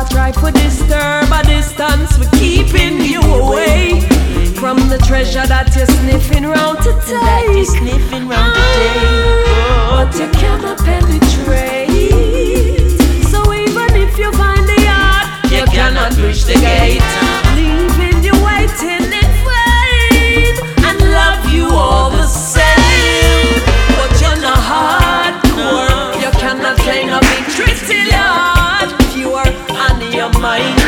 try to disturb a distance, we're keeping you away from the treasure that you're sniffing round to take. That you're sniffing round today. But you cannot penetrate. So even if you find the heart, you cannot reach the gate. Leaving you waiting in vain, and love you all the same. But you're not hardcore. You cannot claim a victory till your heart pure and your mind